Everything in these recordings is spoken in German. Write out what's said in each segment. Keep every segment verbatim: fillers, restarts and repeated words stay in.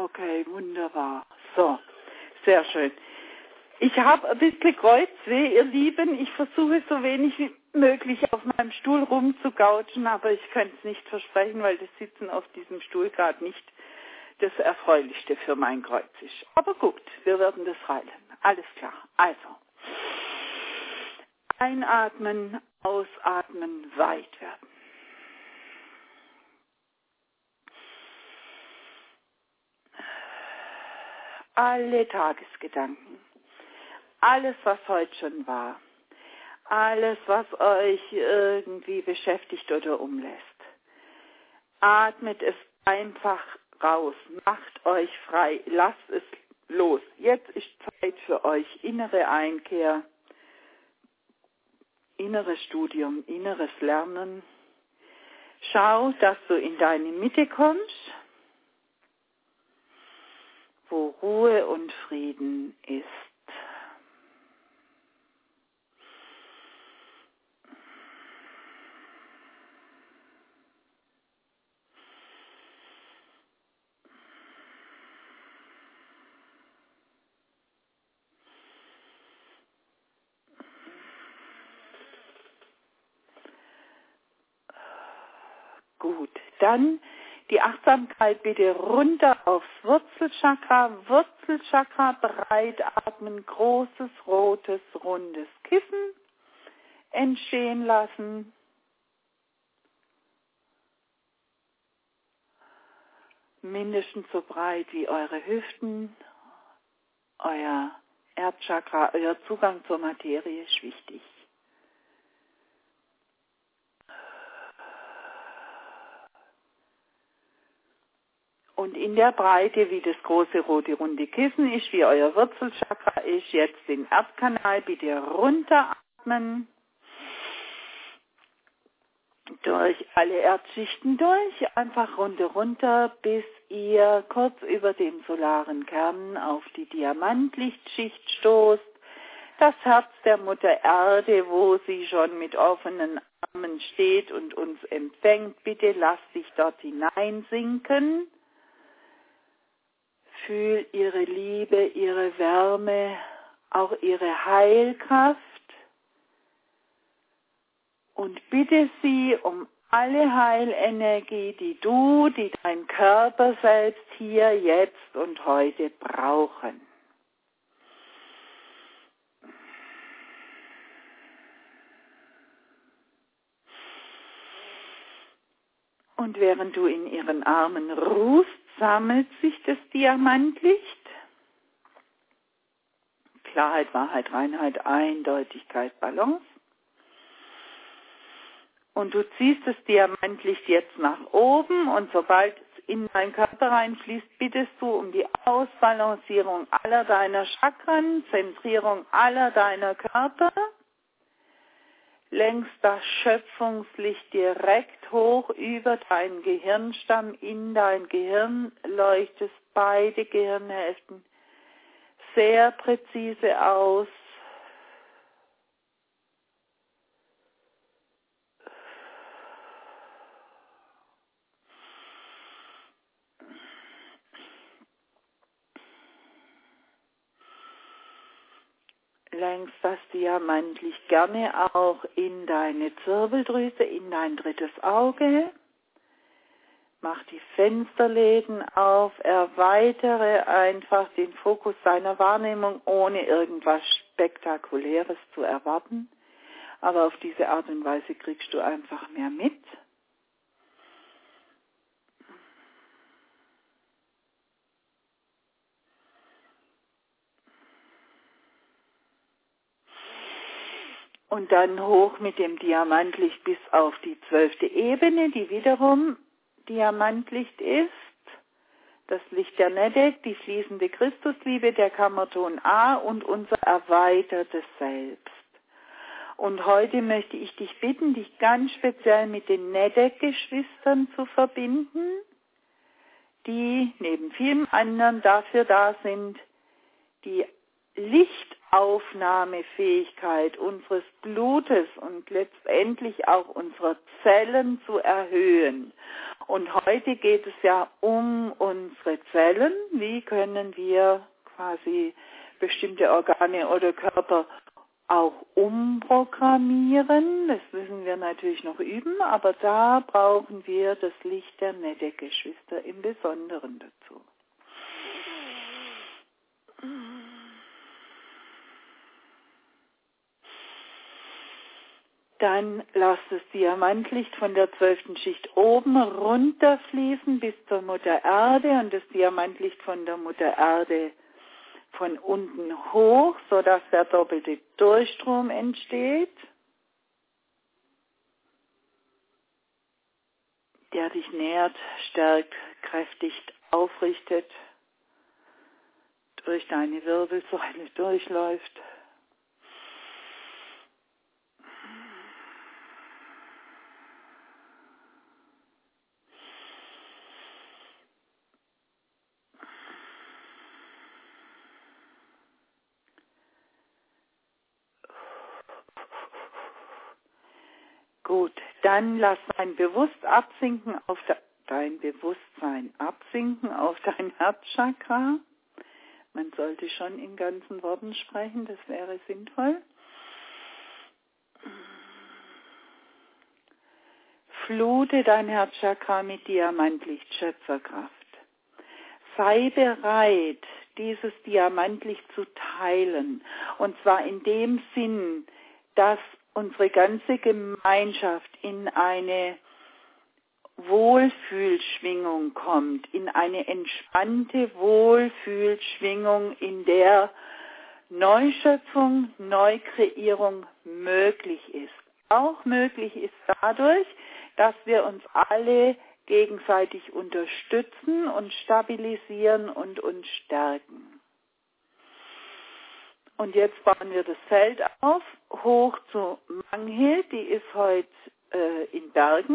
Okay, wunderbar. So, sehr schön. Ich habe ein bisschen Kreuzweh, ihr Lieben. Ich versuche so wenig wie möglich auf meinem Stuhl rumzugouchen, aber ich könnte es nicht versprechen, weil das Sitzen auf diesem Stuhl gerade nicht das Erfreulichste für mein Kreuz ist. Aber gut, wir werden das heilen. Alles klar. Also, einatmen, ausatmen, weit werden. Alle Tagesgedanken, alles, was heute schon war, alles, was euch irgendwie beschäftigt oder umlässt, atmet es einfach raus, macht euch frei, lasst es los. Jetzt ist Zeit für euch, innere Einkehr, inneres Studium, inneres Lernen. Schau, dass du in deine Mitte kommst, wo Ruhe und Frieden ist. Gut, dann die Achtsamkeit bitte runter aufs Wurzelchakra. Wurzelchakra breit atmen, großes, rotes, rundes Kissen entstehen lassen. Mindestens so breit wie eure Hüften. Euer Erdchakra, euer Zugang zur Materie ist wichtig. Und in der Breite, wie das große rote runde Kissen ist, wie euer Wurzelchakra ist, jetzt den Erdkanal bitte runteratmen. Durch alle Erdschichten durch, einfach runter, runter, bis ihr kurz über dem solaren Kern auf die Diamantlichtschicht stoßt. Das Herz der Mutter Erde, wo sie schon mit offenen Armen steht und uns empfängt. Bitte lasst dich dort hineinsinken. Fühl ihre Liebe, ihre Wärme, auch ihre Heilkraft und bitte sie um alle Heilenergie, die du, die dein Körper selbst hier, jetzt und heute brauchen. Und während du in ihren Armen ruhst, sammelt sich das Diamantlicht. Klarheit, Wahrheit, Reinheit, Eindeutigkeit, Balance. Und du ziehst das Diamantlicht jetzt nach oben und sobald es in deinen Körper reinfließt, bittest du um die Ausbalancierung aller deiner Chakren, Zentrierung aller deiner Körper. Lenkst das Schöpfungslicht direkt hoch über deinen Gehirnstamm in dein Gehirn, leuchtest beide Gehirnhälften sehr präzise aus. Lenkst das Diamantlicht gerne auch in deine Zirbeldrüse, in dein drittes Auge. Mach die Fensterläden auf, erweitere einfach den Fokus deiner Wahrnehmung, ohne irgendwas Spektakuläres zu erwarten. Aber auf diese Art und Weise kriegst du einfach mehr mit. Und dann hoch mit dem Diamantlicht bis auf die zwölfte Ebene, die wiederum Diamantlicht ist. Das Licht der Nedek, die fließende Christusliebe, der Kammerton A und unser erweitertes Selbst. Und heute möchte ich dich bitten, dich ganz speziell mit den Nedek-Geschwistern zu verbinden, die neben vielen anderen dafür da sind, die Lichtaufnahmefähigkeit unseres Blutes und letztendlich auch unserer Zellen zu erhöhen. Und heute geht es ja um unsere Zellen. Wie können wir quasi bestimmte Organe oder Körper auch umprogrammieren? Das müssen wir natürlich noch üben, aber da brauchen wir das Licht der Nede-Geschwister im Besonderen dazu. Dann lasst das Diamantlicht von der zwölften Schicht oben runterfließen bis zur Mutter Erde und das Diamantlicht von der Mutter Erde von unten hoch, sodass der doppelte Durchstrom entsteht, der dich nährt, stärkt, kräftigt, aufrichtet, durch deine Wirbelsäule durchläuft. Gut, dann lass dein Bewusst absinken auf de, dein Bewusstsein absinken auf dein Herzchakra. Man sollte schon in ganzen Worten sprechen, das wäre sinnvoll. Flute dein Herzchakra mit Diamantlicht, Schöpferkraft. Sei bereit, dieses Diamantlicht zu teilen. Und zwar in dem Sinn, dass unsere ganze Gemeinschaft in eine Wohlfühlschwingung kommt, in eine entspannte Wohlfühlschwingung, in der Neuschöpfung, Neukreierung möglich ist. Auch möglich ist dadurch, dass wir uns alle gegenseitig unterstützen und stabilisieren und uns stärken. Und jetzt bauen wir das Feld auf, hoch zu Manghild, die ist heute äh, in Bergen,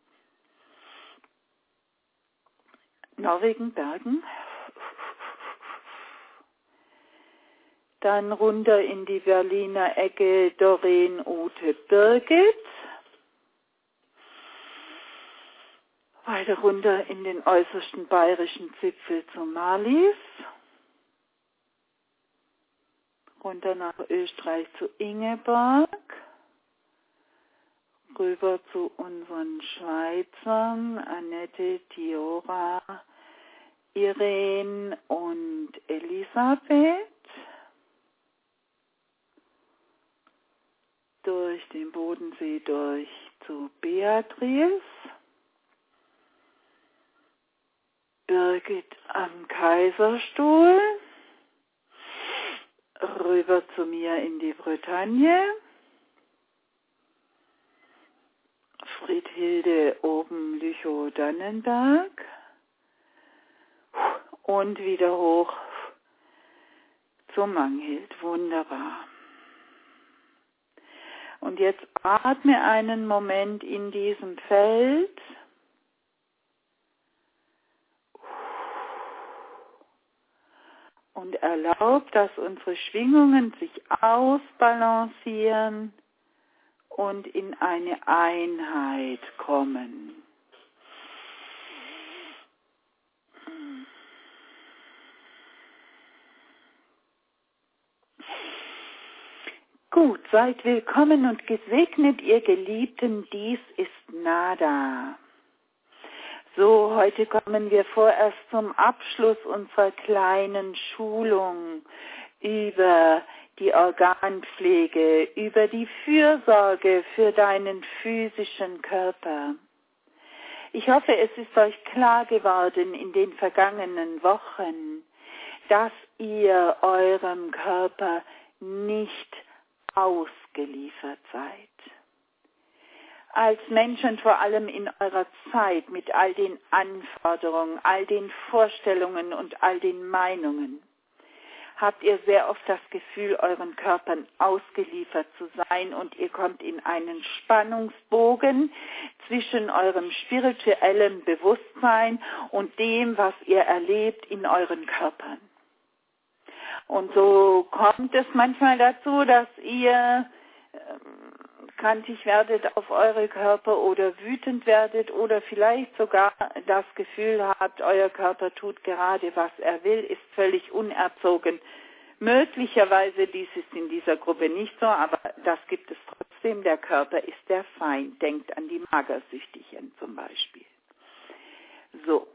Norwegen, Bergen. Dann runter in die Berliner Ecke, Doreen, Ute, Birgit. Weiter runter in den äußersten bayerischen Zipfel zu Marlies. Runter nach Österreich zu Ingeborg. Rüber zu unseren Schweizern, Annette, Tiora, Irene und Elisabeth. Durch den Bodensee durch zu Beatrice. Birgit am Kaiserstuhl. Rüber zu mir in die Bretagne. Friedhilde oben Lüchow-Dannenberg. Und wieder hoch zum Manghild. Wunderbar. Und jetzt atme einen Moment in diesem Feld. Und erlaub, dass unsere Schwingungen sich ausbalancieren und in eine Einheit kommen. Gut, seid willkommen und gesegnet, ihr Geliebten, dies ist Nada. So, heute kommen wir vorerst zum Abschluss unserer kleinen Schulung über die Organpflege, über die Fürsorge für deinen physischen Körper. Ich hoffe, es ist euch klar geworden in den vergangenen Wochen, dass ihr eurem Körper nicht ausgeliefert seid. Als Menschen, vor allem in eurer Zeit, mit all den Anforderungen, all den Vorstellungen und all den Meinungen, habt ihr sehr oft das Gefühl, euren Körpern ausgeliefert zu sein und ihr kommt in einen Spannungsbogen zwischen eurem spirituellen Bewusstsein und dem, was ihr erlebt in euren Körpern. Und so kommt es manchmal dazu, dass ihr grantig werdet auf eure Körper oder wütend werdet oder vielleicht sogar das Gefühl habt, euer Körper tut gerade, was er will, ist völlig unerzogen. Möglicherweise dies ist in dieser Gruppe nicht so, aber das gibt es trotzdem. Der Körper ist der Feind. Denkt an die Magersüchtigen zum Beispiel. So,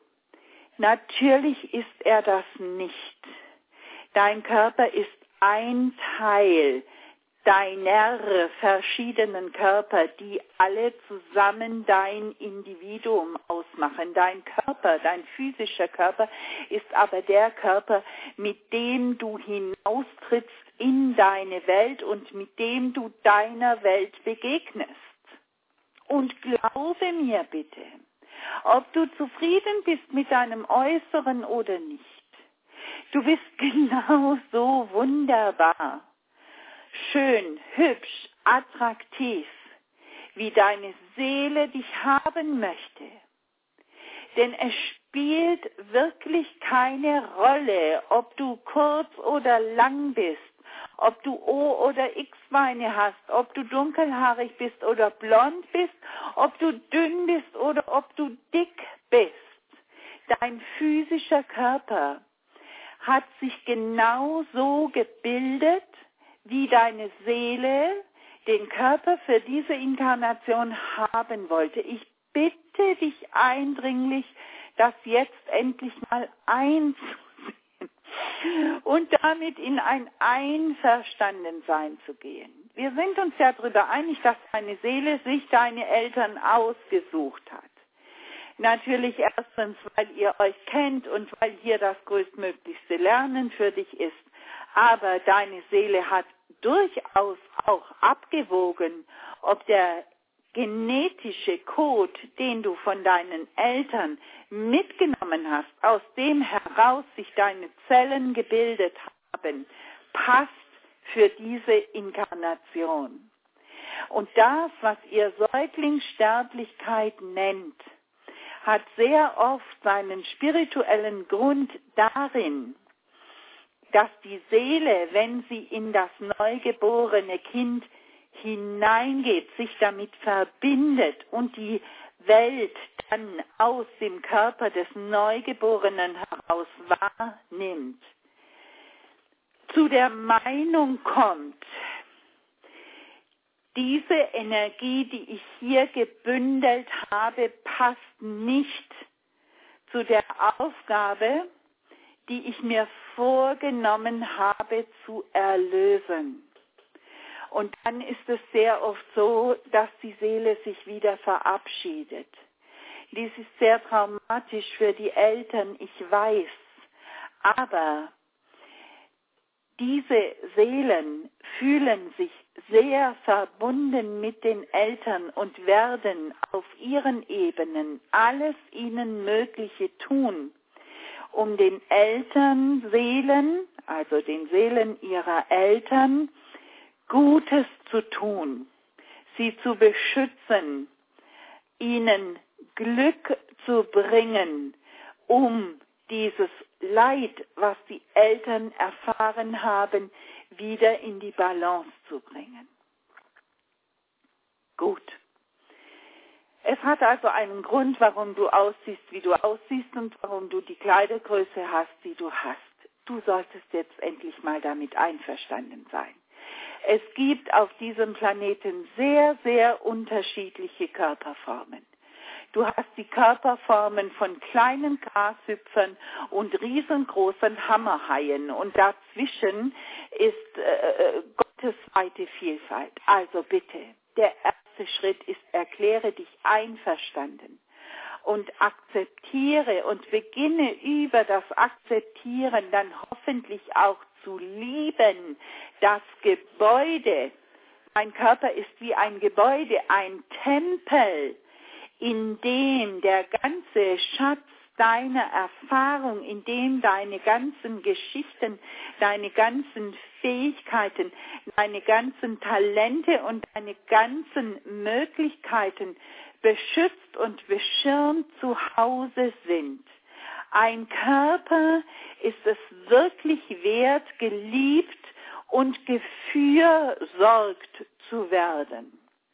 natürlich ist er das nicht. Dein Körper ist ein Teil deiner verschiedenen Körper, die alle zusammen dein Individuum ausmachen. Dein Körper, dein physischer Körper ist aber der Körper, mit dem du hinaustrittst in deine Welt und mit dem du deiner Welt begegnest. Und glaube mir bitte, ob du zufrieden bist mit deinem Äußeren oder nicht, du bist genauso wunderbar, schön, hübsch, attraktiv, wie deine Seele dich haben möchte. Denn es spielt wirklich keine Rolle, ob du kurz oder lang bist, ob du O- oder X-Beine hast, ob du dunkelhaarig bist oder blond bist, ob du dünn bist oder ob du dick bist. Dein physischer Körper hat sich genauso gebildet, wie deine Seele den Körper für diese Inkarnation haben wollte. Ich bitte dich eindringlich, das jetzt endlich mal einzusehen und damit in ein Einverstandensein zu gehen. Wir sind uns ja darüber einig, dass deine Seele sich deine Eltern ausgesucht hat. Natürlich erstens, weil ihr euch kennt und weil hier das größtmöglichste Lernen für dich ist. Aber deine Seele hat durchaus auch abgewogen, ob der genetische Code, den du von deinen Eltern mitgenommen hast, aus dem heraus sich deine Zellen gebildet haben, passt für diese Inkarnation. Und das, was ihr Säuglingssterblichkeit nennt, hat sehr oft seinen spirituellen Grund darin, dass die Seele, wenn sie in das neugeborene Kind hineingeht, sich damit verbindet und die Welt dann aus dem Körper des Neugeborenen heraus wahrnimmt, zu der Meinung kommt, diese Energie, die ich hier gebündelt habe, passt nicht zu der Aufgabe, die ich mir vorgenommen habe zu erlösen. Und dann ist es sehr oft so, dass die Seele sich wieder verabschiedet. Dies ist sehr traumatisch für die Eltern, ich weiß. Aber diese Seelen fühlen sich sehr verbunden mit den Eltern und werden auf ihren Ebenen alles ihnen Mögliche tun, um den Elternseelen, also den Seelen ihrer Eltern, Gutes zu tun, sie zu beschützen, ihnen Glück zu bringen, um dieses Leid, was die Eltern erfahren haben, wieder in die Balance zu bringen. Gut. Es hat also einen Grund, warum du aussiehst, wie du aussiehst und warum du die Kleidergröße hast, die du hast. Du solltest jetzt endlich mal damit einverstanden sein. Es gibt auf diesem Planeten sehr, sehr unterschiedliche Körperformen. Du hast die Körperformen von kleinen Grashüpfern und riesengroßen Hammerhaien und dazwischen ist äh, Gottes weite Vielfalt. Also bitte, der erste Schritt ist, erkläre dich einverstanden und akzeptiere und beginne über das Akzeptieren dann hoffentlich auch zu lieben. Das Gebäude, dein Körper ist wie ein Gebäude, ein Tempel, in dem der ganze Schatz deiner Erfahrung, in dem deine ganzen Geschichten, deine ganzen Fähigkeiten, deine ganzen Talente und deine ganzen Möglichkeiten beschützt und beschirmt zu Hause sind. Ein Körper ist es wirklich wert, geliebt und gefürsorgt zu werden.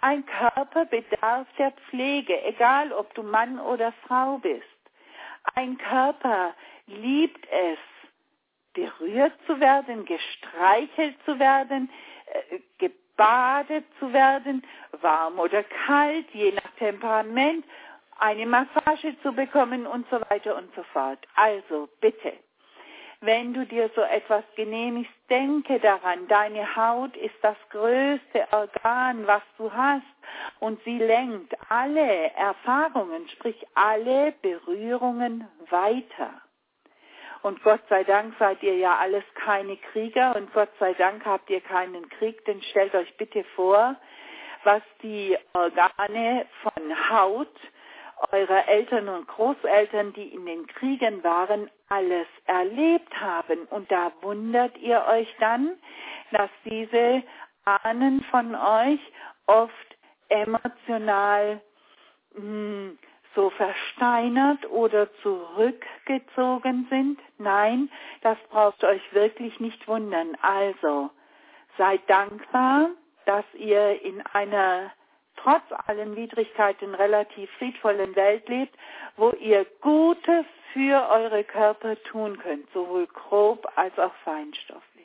Ein Körper bedarf der Pflege, egal ob du Mann oder Frau bist. Ein Körper liebt es, berührt zu werden, gestreichelt zu werden, äh, gebadet zu werden, warm oder kalt, je nach Temperament, eine Massage zu bekommen und so weiter und so fort. Also bitte, wenn du dir so etwas genehmigst, denke daran, deine Haut ist das größte Organ, was du hast, und sie lenkt alle Erfahrungen, sprich alle Berührungen weiter. Und Gott sei Dank seid ihr ja alles keine Krieger und Gott sei Dank habt ihr keinen Krieg, denn stellt euch bitte vor, was die Organe von Haut eurer Eltern und Großeltern, die in den Kriegen waren, alles erlebt haben. Und da wundert ihr euch dann, dass diese Ahnen von euch oft emotional mh, so versteinert oder zurückgezogen sind. Nein, das braucht euch wirklich nicht wundern. Also, seid dankbar, dass ihr in einer trotz allen Widrigkeiten relativ friedvollen Welt lebt, wo ihr Gutes für eure Körper tun könnt, sowohl grob als auch feinstofflich.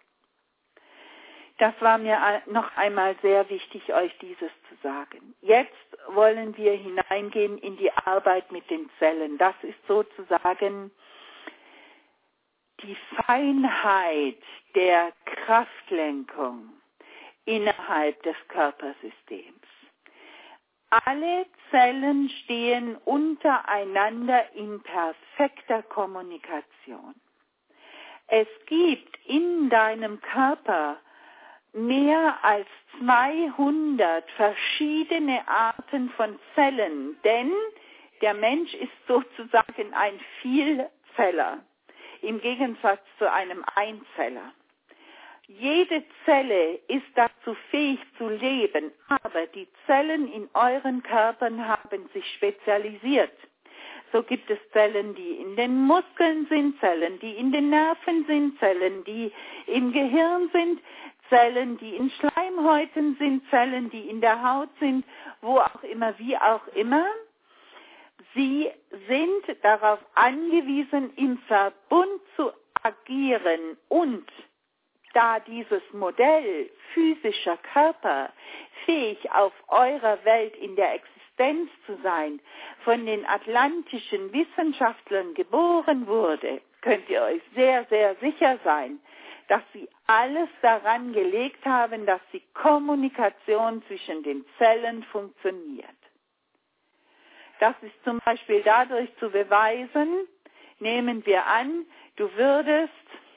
Das war mir noch einmal sehr wichtig, euch dieses zu sagen. Jetzt wollen wir hineingehen in die Arbeit mit den Zellen. Das ist sozusagen die Feinheit der Kraftlenkung innerhalb des Körpersystems. Alle Zellen stehen untereinander in perfekter Kommunikation. Es gibt in deinem Körper mehr als zweihundert verschiedene Arten von Zellen, denn der Mensch ist sozusagen ein Vielzeller, im Gegensatz zu einem Einzeller. Jede Zelle ist dazu fähig zu leben, aber die Zellen in euren Körpern haben sich spezialisiert. So gibt es Zellen, die in den Muskeln sind, Zellen, die in den Nerven sind, Zellen, die im Gehirn sind, Zellen, die in Schleimhäuten sind, Zellen, die in der Haut sind, wo auch immer, wie auch immer. Sie sind darauf angewiesen, im Verbund zu agieren und da dieses Modell physischer Körper fähig auf eurer Welt in der Existenz zu sein, von den atlantischen Wissenschaftlern geboren wurde, könnt ihr euch sehr, sehr sicher sein, dass sie alles daran gelegt haben, dass die Kommunikation zwischen den Zellen funktioniert. Das ist zum Beispiel dadurch zu beweisen, nehmen wir an, du würdest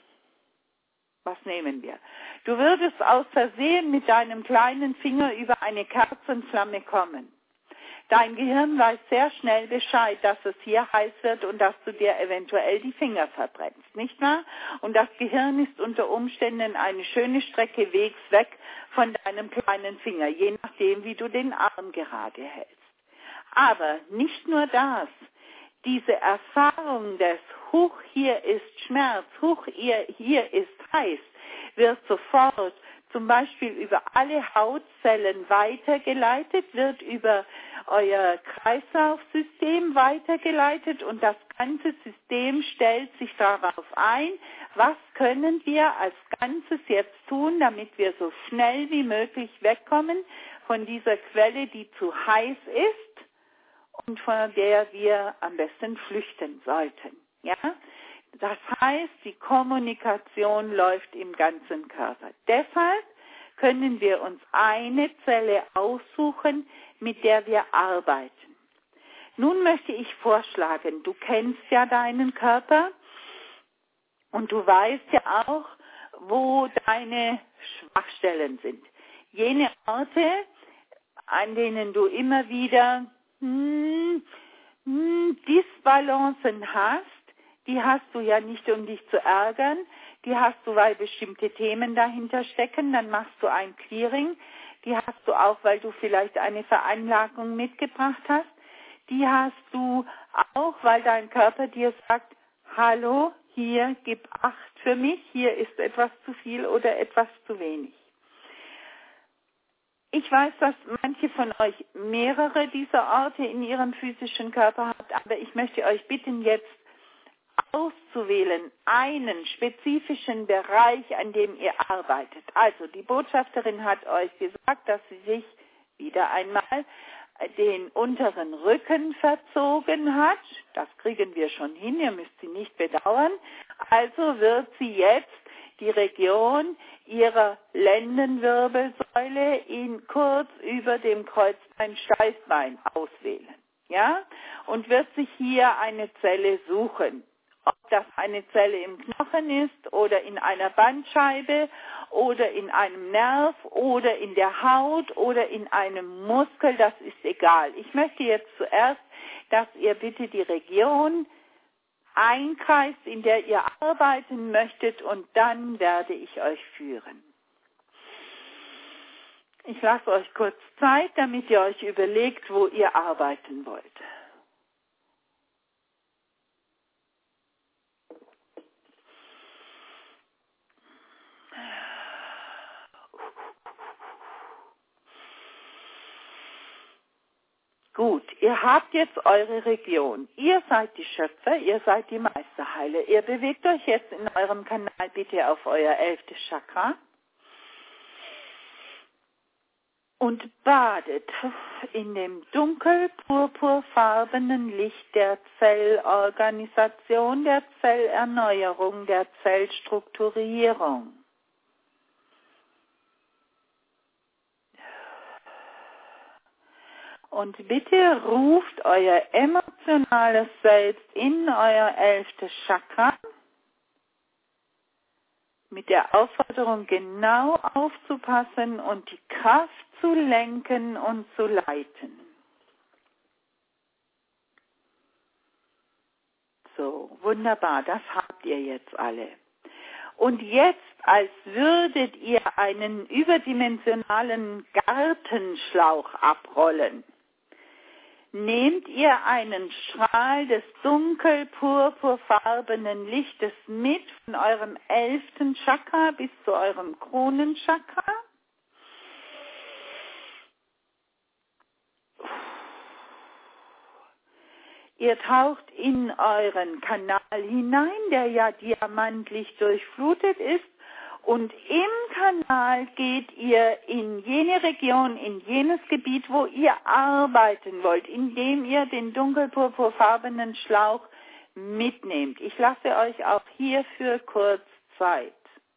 Was nehmen wir? Du würdest aus Versehen mit deinem kleinen Finger über eine Kerzenflamme kommen. Dein Gehirn weiß sehr schnell Bescheid, dass es hier heiß wird und dass du dir eventuell die Finger verbrennst, nicht wahr? Und das Gehirn ist unter Umständen eine schöne Strecke wegs weg von deinem kleinen Finger, je nachdem, wie du den Arm gerade hältst. Aber nicht nur das. Diese Erfahrung des Huch, hier ist Schmerz, Huch, hier, hier ist heiß, wird sofort zum Beispiel über alle Hautzellen weitergeleitet, wird über euer Kreislaufsystem weitergeleitet und das ganze System stellt sich darauf ein, was können wir als Ganzes jetzt tun, damit wir so schnell wie möglich wegkommen von dieser Quelle, die zu heiß ist und von der wir am besten flüchten sollten. Ja? Das heißt, die Kommunikation läuft im ganzen Körper. Deshalb können wir uns eine Zelle aussuchen, mit der wir arbeiten. Nun möchte ich vorschlagen, du kennst ja deinen Körper und du weißt ja auch, wo deine Schwachstellen sind. Jene Orte, an denen du immer wieder hm, hm, Disbalancen hast, die hast du ja nicht, um dich zu ärgern, die hast du, weil bestimmte Themen dahinter stecken, dann machst du ein Clearing, die hast du auch, weil du vielleicht eine Veranlagung mitgebracht hast, die hast du auch, weil dein Körper dir sagt, hallo, hier, gib Acht für mich, hier ist etwas zu viel oder etwas zu wenig. Ich weiß, dass manche von euch mehrere dieser Orte in ihrem physischen Körper habt, aber ich möchte euch bitten, jetzt auszuwählen, einen spezifischen Bereich, an dem ihr arbeitet. Also die Botschafterin hat euch gesagt, dass sie sich wieder einmal den unteren Rücken verzogen hat. Das kriegen wir schon hin, ihr müsst sie nicht bedauern. Also wird sie jetzt die Region ihrer Lendenwirbelsäule in kurz über dem Kreuzbein-Steißbein auswählen. Ja? Und wird sich hier eine Zelle suchen. Ob das eine Zelle im Knochen ist oder in einer Bandscheibe oder in einem Nerv oder in der Haut oder in einem Muskel, das ist egal. Ich möchte jetzt zuerst, dass ihr bitte die Region einkreist, in der ihr arbeiten möchtet, und dann werde ich euch führen. Ich lasse euch kurz Zeit, damit ihr euch überlegt, wo ihr arbeiten wollt. Gut, ihr habt jetzt eure Region. Ihr seid die Schöpfer, ihr seid die Meisterheiler. Ihr bewegt euch jetzt in eurem Kanal bitte auf euer elftes Chakra und badet in dem dunkel-purpurfarbenen Licht der Zellorganisation, der Zellerneuerung, der Zellstrukturierung. Und bitte ruft euer emotionales Selbst in euer elftes Chakra mit der Aufforderung, genau aufzupassen und die Kraft zu lenken und zu leiten. So, wunderbar, das habt ihr jetzt alle. Und jetzt, als würdet ihr einen überdimensionalen Gartenschlauch abrollen, nehmt ihr einen Strahl des dunkel-purpurfarbenen Lichtes mit von eurem elften Chakra bis zu eurem Kronenchakra. Ihr taucht in euren Kanal hinein, der ja diamantlich durchflutet ist. Und im Kanal geht ihr in jene Region, in jenes Gebiet, wo ihr arbeiten wollt, indem ihr den dunkelpurpurfarbenen Schlauch mitnehmt. Ich lasse euch auch hierfür kurz Zeit.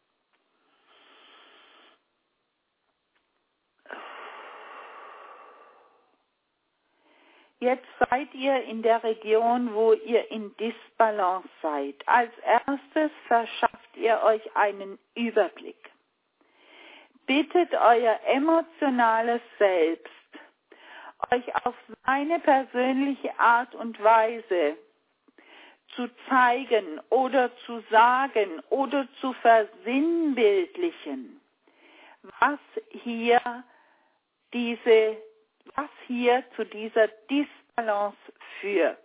Jetzt seid ihr in der Region, wo ihr in Disbalance seid. Als erstes verschafft ihr euch einen Überblick. Bittet euer emotionales Selbst, euch auf seine persönliche Art und Weise zu zeigen oder zu sagen oder zu versinnbildlichen, was hier diese was hier zu dieser Disbalance führt.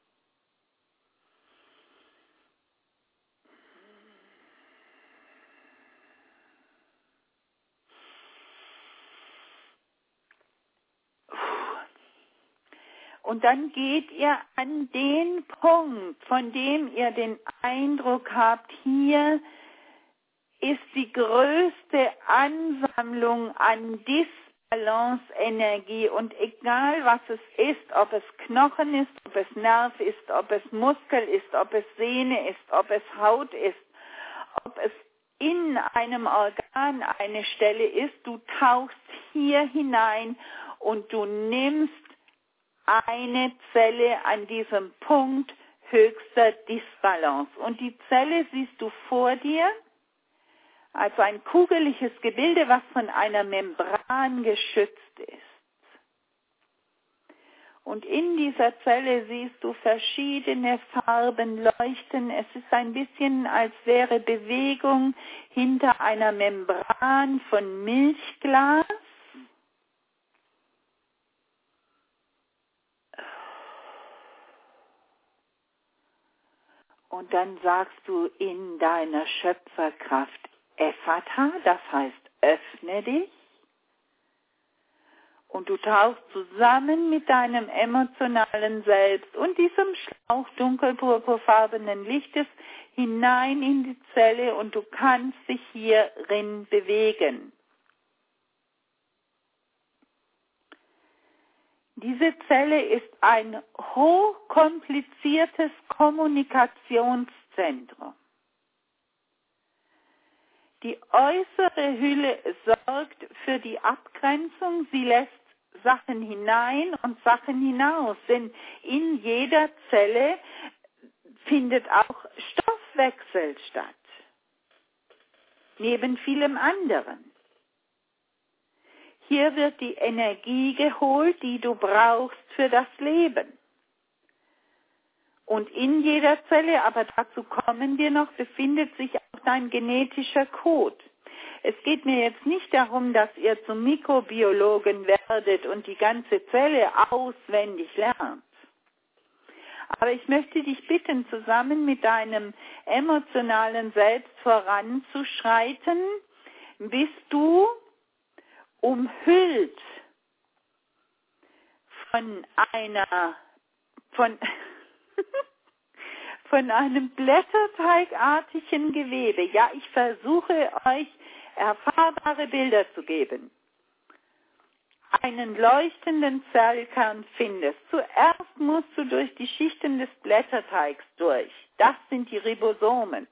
Und dann geht ihr an den Punkt, von dem ihr den Eindruck habt, hier ist die größte Ansammlung an Disbalance, Balancenergie, und egal was es ist, ob es Knochen ist, ob es Nerv ist, ob es Muskel ist, ob es Sehne ist, ob es Haut ist, ob es in einem Organ eine Stelle ist, du tauchst hier hinein und du nimmst eine Zelle an diesem Punkt höchster Disbalance. Und die Zelle siehst du vor dir, also ein kugeliges Gebilde, was von einer Membran geschützt ist. Und in dieser Zelle siehst du verschiedene Farben leuchten. Es ist ein bisschen, als wäre Bewegung hinter einer Membran von Milchglas. Und dann sagst du in deiner Schöpferkraft Ephata, das heißt öffne dich. Und du tauchst zusammen mit deinem emotionalen Selbst und diesem Schlauch dunkelpurpurfarbenen Lichtes hinein in die Zelle und du kannst dich hierin bewegen. Diese Zelle ist ein hochkompliziertes Kommunikationszentrum. Die äußere Hülle sorgt für die Abgrenzung, sie lässt Sachen hinein und Sachen hinaus, denn in jeder Zelle findet auch Stoffwechsel statt, neben vielem anderen. Hier wird die Energie geholt, die du brauchst für das Leben. Und in jeder Zelle, aber dazu kommen wir noch, befindet sich auch dein genetischer Code. Es geht mir jetzt nicht darum, dass ihr zum Mikrobiologen werdet und die ganze Zelle auswendig lernt. Aber ich möchte dich bitten, zusammen mit deinem emotionalen Selbst voranzuschreiten, bis du umhüllt von einer, von, von einem blätterteigartigen Gewebe. Ja, ich versuche euch erfahrbare Bilder zu geben. Einen leuchtenden Zellkern findest. Zuerst musst du durch die Schichten des Blätterteigs durch. Das sind die Ribosomen.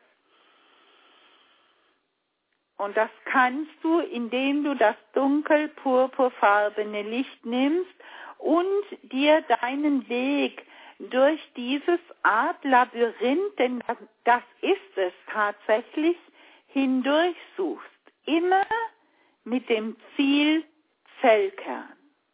Und das kannst du, indem du das dunkel-purpurfarbene Licht nimmst und dir deinen Weg durch dieses Art Labyrinth, denn das, das ist es tatsächlich, hindurch suchst. Immer mit dem Ziel Zellkern.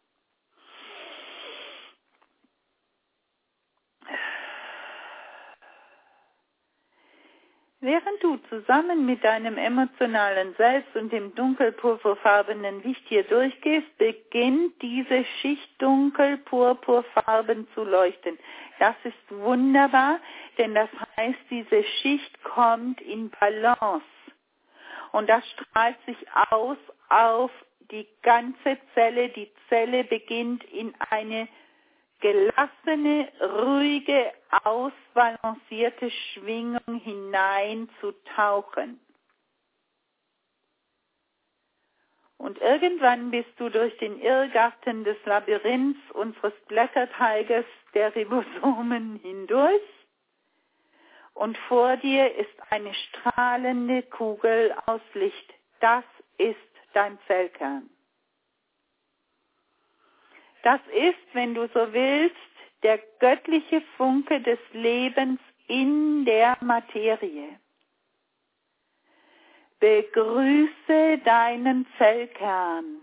Während du zusammen mit deinem emotionalen Selbst und dem dunkel-purpurfarbenen Licht hier durchgehst, beginnt diese Schicht dunkel-purpurfarben zu leuchten. Das ist wunderbar, denn das heißt, diese Schicht kommt in Balance. Und das strahlt sich aus auf die ganze Zelle. Die Zelle beginnt in eine gelassene, ruhige, ausbalancierte Schwingung hineinzutauchen. Und irgendwann bist du durch den Irrgarten des Labyrinths unseres Blätterteiges der Ribosomen hindurch und vor dir ist eine strahlende Kugel aus Licht. Das ist dein Zellkern. Das ist, wenn du so willst, der göttliche Funke des Lebens in der Materie. Begrüße deinen Zellkern.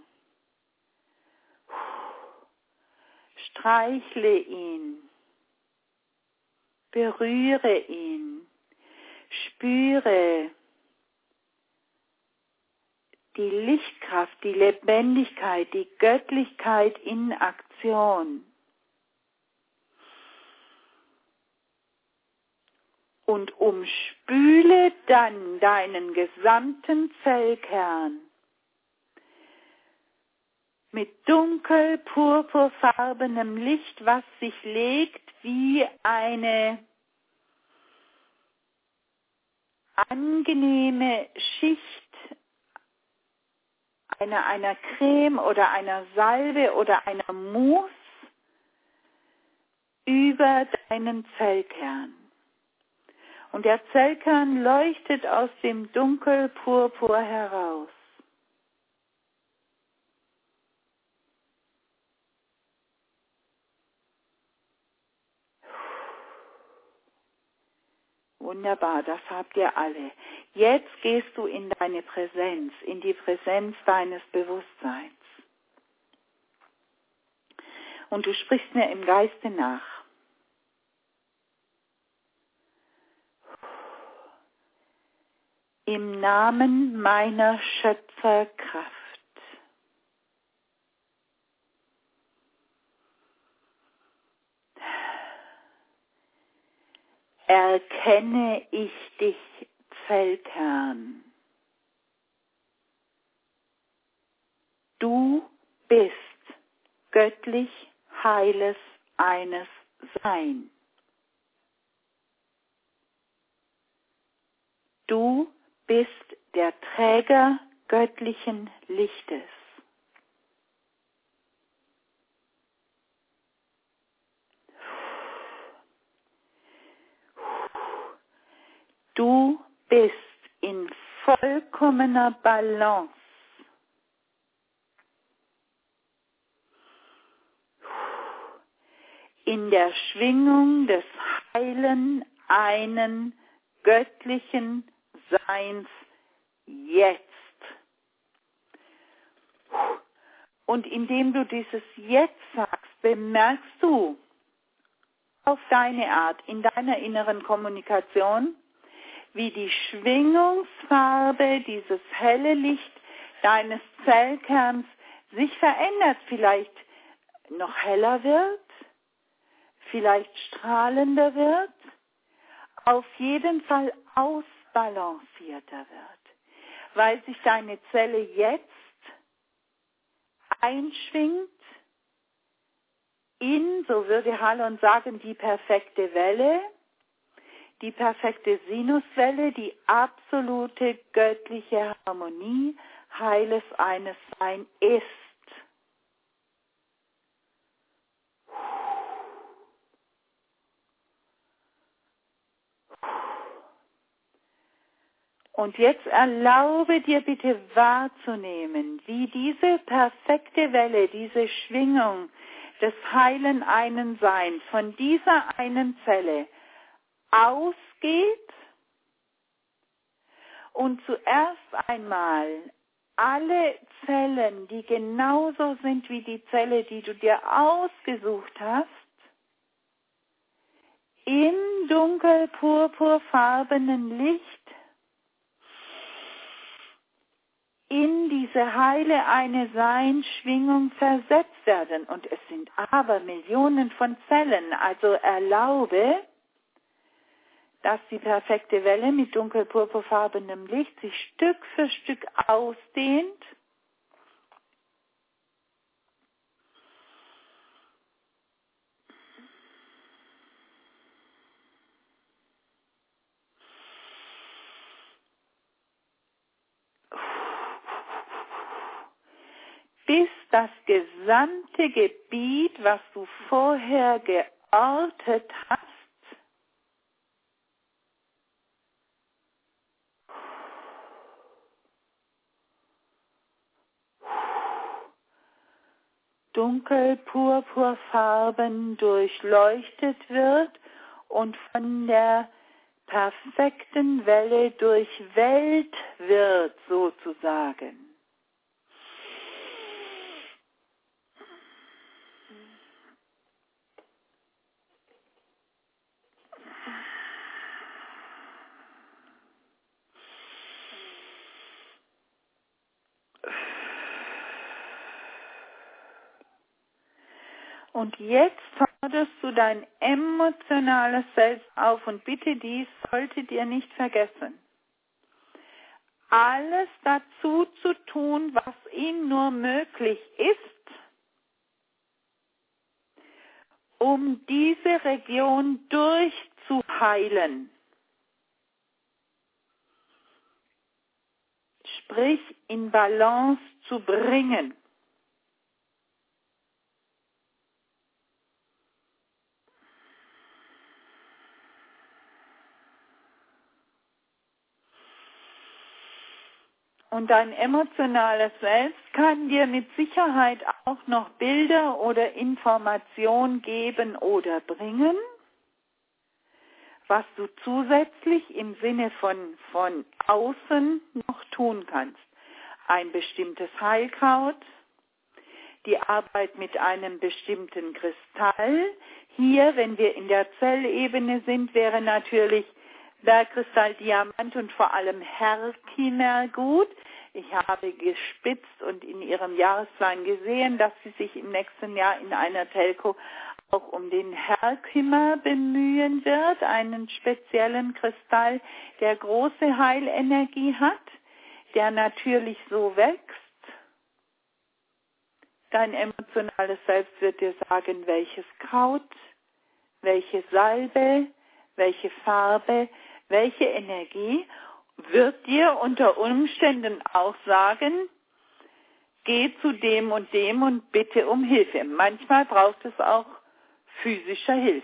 Streichle ihn. Berühre ihn. Spüre die Lichtkraft, die Lebendigkeit, die Göttlichkeit in Aktion. Und umspüle dann deinen gesamten Zellkern mit dunkel-purpurfarbenem Licht, was sich legt wie eine angenehme Schicht einer, einer Creme oder einer Salbe oder einer Mousse über deinen Zellkern. Und der Zellkern leuchtet aus dem Dunkelpurpur heraus. Wunderbar, das habt ihr alle. Jetzt gehst du in deine Präsenz, in die Präsenz deines Bewusstseins. Und du sprichst mir im Geiste nach. Im Namen meiner Schöpferkraft erkenne ich dich, Zellkern. Du bist göttlich heiles eines Sein. Du bist der Träger göttlichen Lichtes. Du bist in vollkommener Balance. In der Schwingung des heilen, einen, göttlichen Seins jetzt. Und indem du dieses Jetzt sagst, bemerkst du auf deine Art, in deiner inneren Kommunikation, wie die Schwingungsfarbe, dieses helle Licht deines Zellkerns sich verändert, vielleicht noch heller wird, vielleicht strahlender wird, auf jeden Fall ausbalancierter wird, weil sich deine Zelle jetzt einschwingt in, so würde Halon sagen, die perfekte Welle, die perfekte Sinuswelle, die absolute göttliche Harmonie, heiles eines Sein ist. Und jetzt erlaube dir bitte wahrzunehmen, wie diese perfekte Welle, diese Schwingung des heilen einen Seins von dieser einen Zelle ausgeht und zuerst einmal alle Zellen, die genauso sind wie die Zelle, die du dir ausgesucht hast, im dunkel-purpurfarbenen Licht in diese heile eine Sein-Schwingung versetzt werden. Und es sind aber Millionen von Zellen. Also erlaube, dass die perfekte Welle mit dunkel-purpurfarbenem Licht sich Stück für Stück ausdehnt. Bis das gesamte Gebiet, was du vorher geortet hast, dunkel-purpurfarben durchleuchtet wird und von der perfekten Welle durchwellt wird, sozusagen. Und jetzt forderst du dein emotionales Selbst auf und bitte dies solltet ihr nicht vergessen. Alles dazu zu tun, was ihm nur möglich ist, um diese Region durchzuheilen. Sprich, in Balance zu bringen. Und dein emotionales Selbst kann dir mit Sicherheit auch noch Bilder oder Informationen geben oder bringen, was du zusätzlich im Sinne von, von außen noch tun kannst. Ein bestimmtes Heilkraut, die Arbeit mit einem bestimmten Kristall. Hier, wenn wir in der Zellebene sind, wäre natürlich Bergkristall, Diamant und vor allem Herkimer gut. Ich habe gespitzt und in Ihrem Jahresplan gesehen, dass Sie sich im nächsten Jahr in einer Telco auch um den Herkimer bemühen wird, einen speziellen Kristall, der große Heilenergie hat, der natürlich so wächst, Dein emotionales Selbst wird dir sagen, welches Kraut, welche Salbe, welche Farbe, welche Energie, wird dir unter Umständen auch sagen, geh zu dem und dem und bitte um Hilfe. Manchmal braucht es auch physische Hilfe.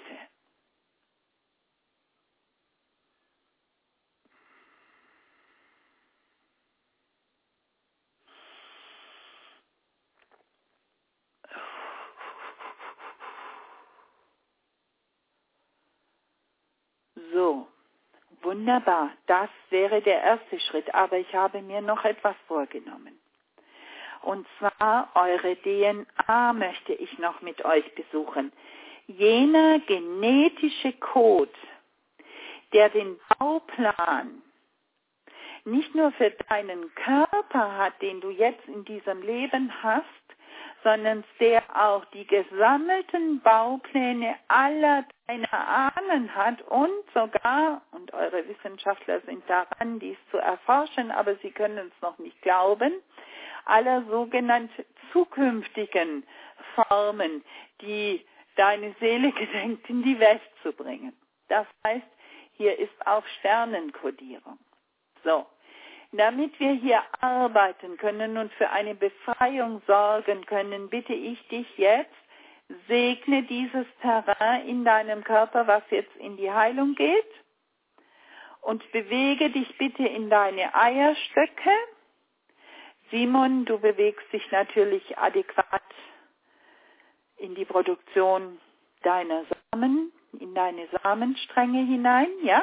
So, wunderbar. Das wäre der erste Schritt. Aber ich habe mir noch etwas vorgenommen. Und zwar eure D N A möchte ich noch mit euch besuchen. Jener genetische Code, der den Bauplan nicht nur für deinen Körper hat, den du jetzt in diesem Leben hast, sondern der auch die gesammelten Baupläne aller deiner Ahnen hat und sogar, und eure Wissenschaftler sind daran, dies zu erforschen, aber sie können es noch nicht glauben, aller sogenannten zukünftigen Formen, die deine Seele gedenkt, in die Welt zu bringen. Das heißt, hier ist auch Sternenkodierung. So, damit wir hier arbeiten können und für eine Befreiung sorgen können, bitte ich dich jetzt, segne dieses Terrain in deinem Körper, was jetzt in die Heilung geht, und bewege dich bitte in deine Eierstöcke. Simon, du bewegst dich natürlich adäquat in die Produktion deiner Samen, in deine Samenstränge hinein, ja?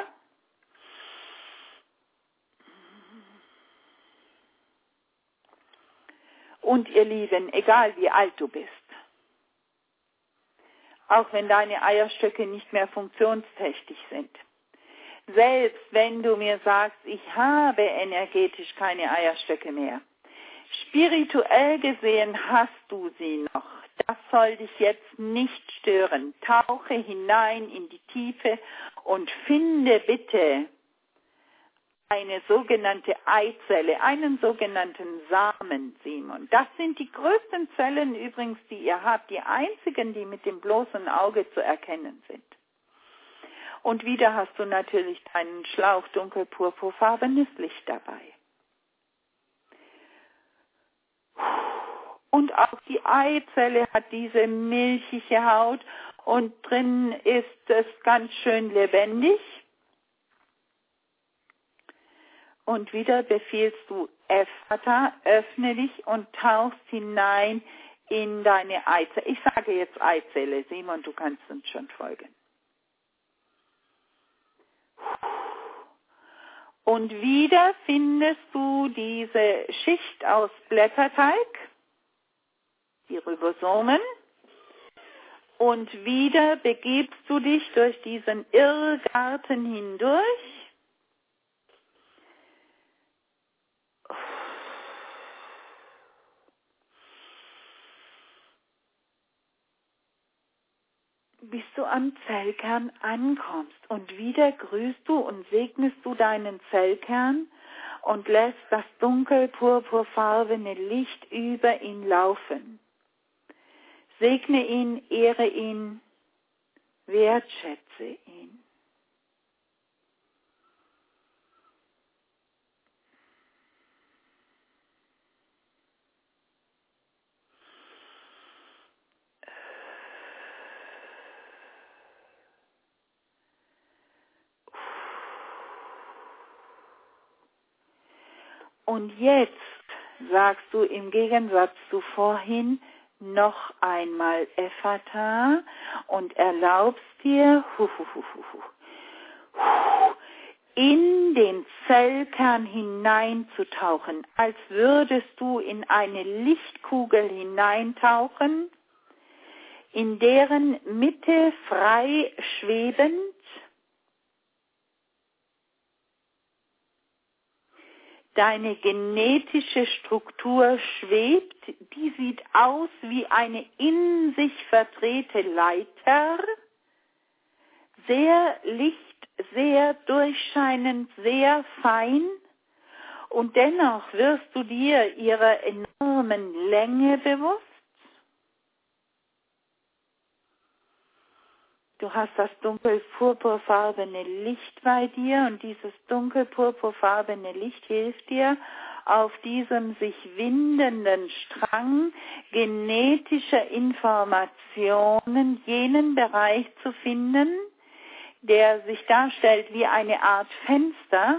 Und ihr Lieben, egal wie alt du bist, auch wenn deine Eierstöcke nicht mehr funktionstüchtig sind, selbst wenn du mir sagst, ich habe energetisch keine Eierstöcke mehr, spirituell gesehen hast du sie noch. Das soll dich jetzt nicht stören. Tauche hinein in die Tiefe und finde bitte eine sogenannte Eizelle, einen sogenannten Samen, Simon. Das sind die größten Zellen übrigens, die ihr habt, die einzigen, die mit dem bloßen Auge zu erkennen sind. Und wieder hast du natürlich deinen Schlauch dunkel-purpurfarbenes Licht dabei. Und auch die Eizelle hat diese milchige Haut und drin ist es ganz schön lebendig. Und wieder befiehlst du Ephata, öffne dich und tauchst hinein in deine Eizelle. Ich sage jetzt Eizelle, Simon, du kannst uns schon folgen. Und wieder findest du diese Schicht aus Blätterteig, die Ribosomen, und wieder begibst du dich durch diesen Irrgarten hindurch. Bis du am Zellkern ankommst. Und wieder grüßt du und segnest du deinen Zellkern und lässt das dunkel-purpurfarbene Licht über ihn laufen. Segne ihn, ehre ihn, wertschätze ihn. Und jetzt sagst du im Gegensatz zu vorhin noch einmal Ephata und erlaubst dir hu, hu, hu, hu, hu, in den Zellkern hineinzutauchen, als würdest du in eine Lichtkugel hineintauchen, in deren Mitte frei schwebend deine genetische Struktur schwebt, die sieht aus wie eine in sich verdrehte Leiter, sehr licht, sehr durchscheinend, sehr fein, und dennoch wirst du dir ihrer enormen Länge bewusst Du hast das dunkel-purpurfarbene Licht bei dir und dieses dunkel-purpurfarbene Licht hilft dir, auf diesem sich windenden Strang genetischer Informationen jenen Bereich zu finden, der sich darstellt wie eine Art Fenster,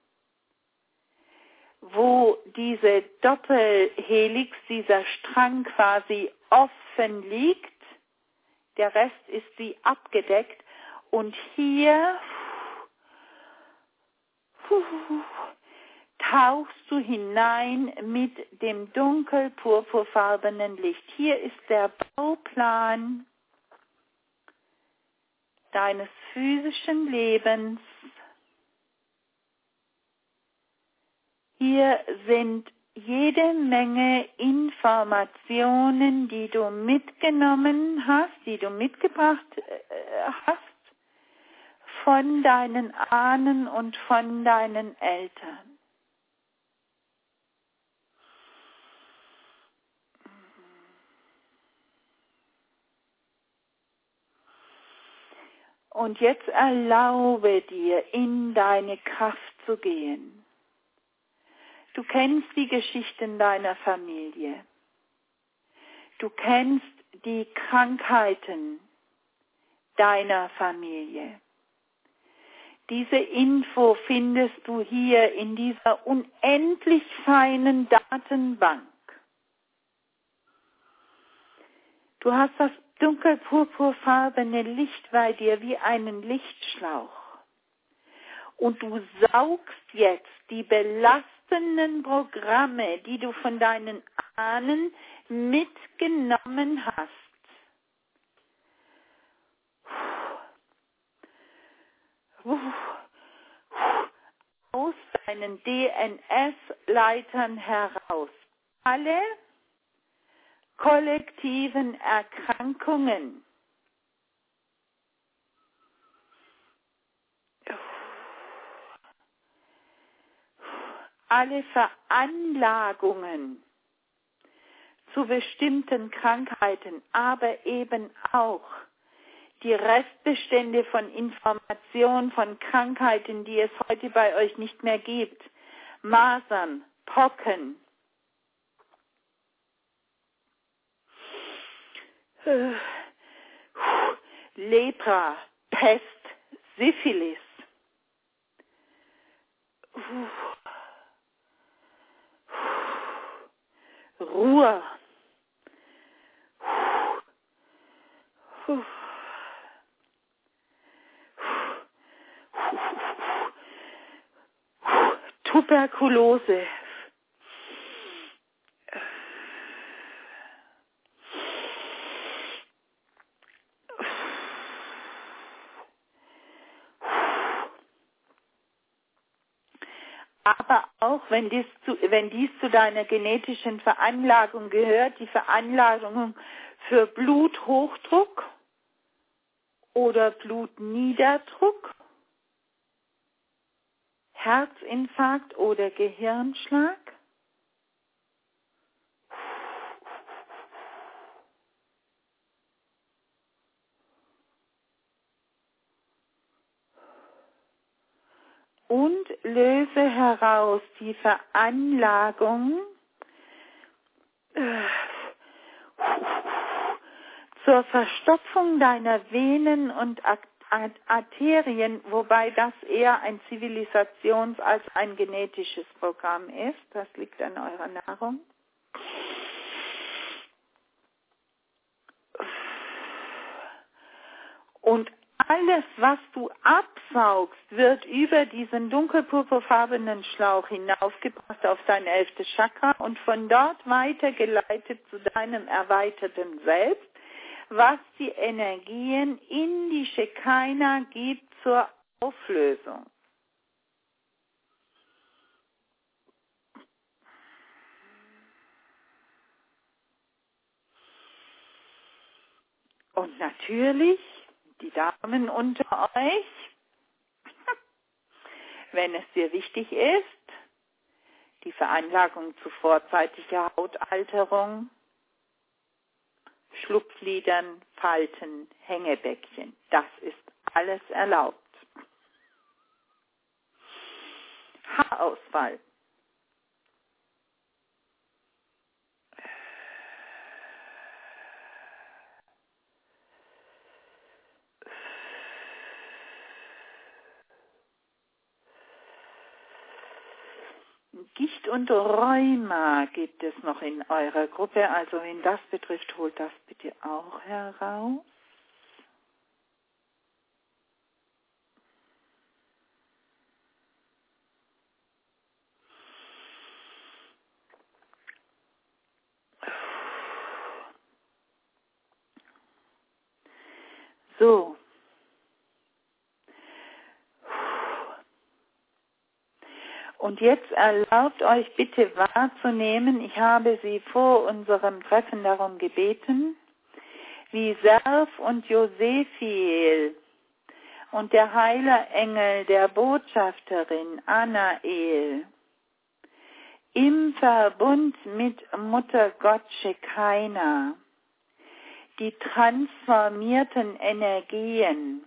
wo diese Doppelhelix, dieser Strang quasi offen liegt. Der Rest ist wie abgedeckt und hier tauchst du hinein mit dem dunkel-purpurfarbenen Licht. Hier ist der Bauplan deines physischen Lebens. Hier sind jede Menge Informationen, die du mitgenommen hast, die du mitgebracht hast von deinen Ahnen und von deinen Eltern. Und jetzt erlaube dir, in deine Kraft zu gehen. Du kennst die Geschichten deiner Familie. Du kennst die Krankheiten deiner Familie. Diese Info findest du hier in dieser unendlich feinen Datenbank. Du hast das dunkel-purpurfarbene Licht bei dir wie einen Lichtschlauch. Und du saugst jetzt die belastenden Programme, die du von deinen Ahnen mitgenommen hast. Aus deinen D N S-Leitern heraus. Alle kollektiven Erkrankungen, alle Veranlagungen zu bestimmten Krankheiten, aber eben auch die Restbestände von Informationen von Krankheiten, die es heute bei euch nicht mehr gibt. Masern, Pocken, Lepra, Pest, Syphilis. Ruhe. Tuberkulose. Aber auch wenn dies, zu, wenn dies zu deiner genetischen Veranlagung gehört, die Veranlagung für Bluthochdruck oder Blutniederdruck, Herzinfarkt oder Gehirnschlag, und löse heraus die Veranlagung äh, zur Verstopfung deiner Venen und Arterien, wobei das eher ein Zivilisations- als ein genetisches Programm ist. Das liegt an eurer Nahrung. Und alles, was du absaugst, wird über diesen dunkelpurpurfarbenen Schlauch hinaufgebracht auf dein elftes Chakra und von dort weitergeleitet zu deinem erweiterten Selbst, was die Energien in die Shekinah gibt zur Auflösung. Und natürlich, die Damen unter euch, wenn es dir wichtig ist, die Veranlagung zu vorzeitiger Hautalterung, Schlupflidern, Falten, Hängebäckchen. Das ist alles erlaubt. Haarausfall. Gicht und Rheuma gibt es noch in eurer Gruppe. Also wenn das betrifft, holt das bitte auch heraus. So. Und jetzt erlaubt euch bitte wahrzunehmen, ich habe Sie vor unserem Treffen darum gebeten, wie Serf und Josephiel und der Heilerengel der Botschafterin Anael im Verbund mit Mutter Gott Shekinah die transformierten Energien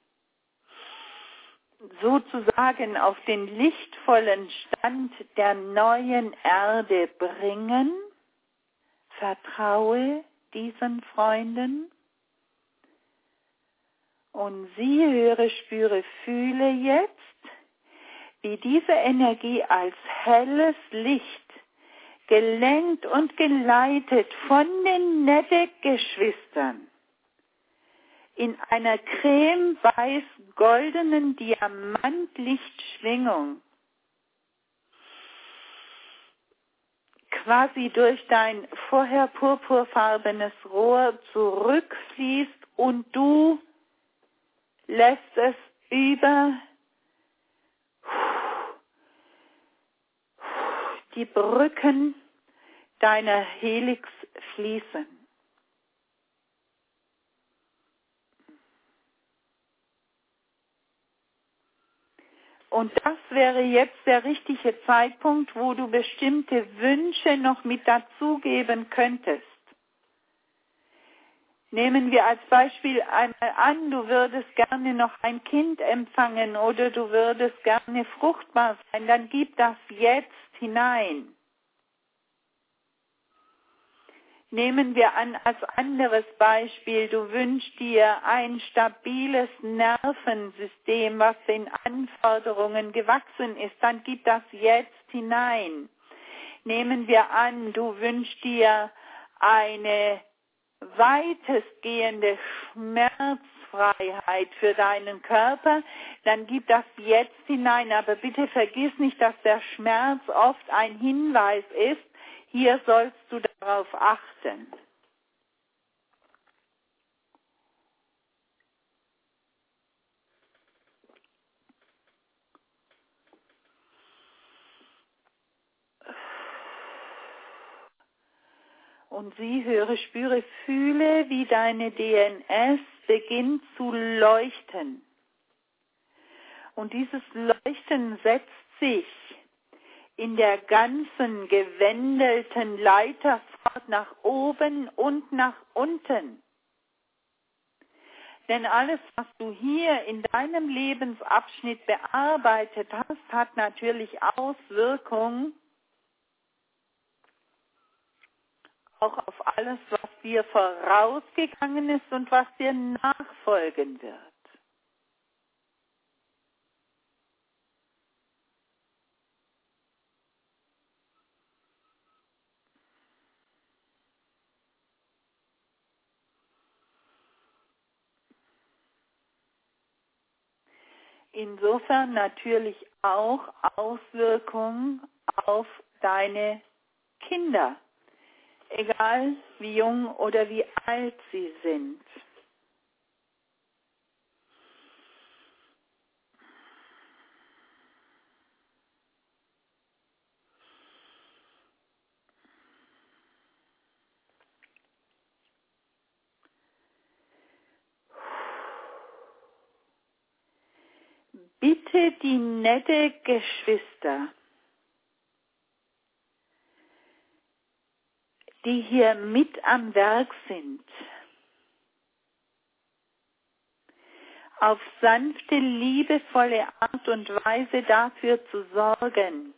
sozusagen auf den lichtvollen Stand der neuen Erde bringen. Vertraue diesen Freunden und sie, höre, spüre, fühle jetzt, wie diese Energie als helles Licht gelenkt und geleitet von den Nedek-Geschwistern in einer cremeweiß-goldenen Diamantlichtschwingung quasi durch dein vorher purpurfarbenes Rohr zurückfließt und du lässt es über die Brücken deiner Helix fließen. Und das wäre jetzt der richtige Zeitpunkt, wo du bestimmte Wünsche noch mit dazugeben könntest. Nehmen wir als Beispiel einmal an, du würdest gerne noch ein Kind empfangen oder du würdest gerne fruchtbar sein, dann gib das jetzt hinein. Nehmen wir an als anderes Beispiel, du wünschst dir ein stabiles Nervensystem, was den Anforderungen gewachsen ist, dann gib das jetzt hinein. Nehmen wir an, du wünschst dir eine weitestgehende Schmerzfreiheit für deinen Körper, dann gib das jetzt hinein. Aber bitte vergiss nicht, dass der Schmerz oft ein Hinweis ist, hier sollst du darauf achten. Und sieh, höre, spüre, fühle, wie deine D N S beginnt zu leuchten. Und dieses Leuchten setzt sich in der ganzen gewändelten Leiter fort nach oben und nach unten. Denn alles, was du hier in deinem Lebensabschnitt bearbeitet hast, hat natürlich Auswirkungen auch auf alles, was dir vorausgegangen ist und was dir nachfolgen wird. Insofern natürlich auch Auswirkungen auf deine Kinder, egal wie jung oder wie alt sie sind. Bitte die nette Geschwister, die hier mit am Werk sind, auf sanfte, liebevolle Art und Weise dafür zu sorgen,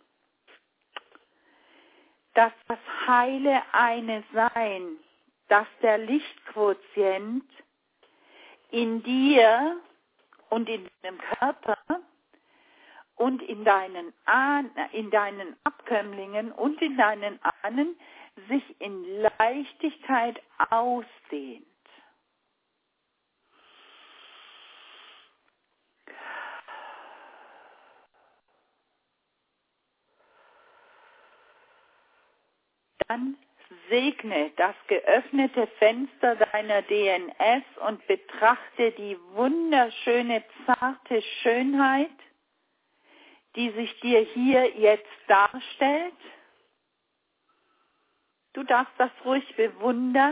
dass das heile eine Sein, dass der Lichtquotient in dir und in deinem Körper und in deinen, Ahn, in deinen Abkömmlingen und in deinen Ahnen sich in Leichtigkeit ausdehnt. Dann segne das geöffnete Fenster deiner D N S und betrachte die wunderschöne, zarte Schönheit, die sich dir hier jetzt darstellt. Du darfst das ruhig bewundern,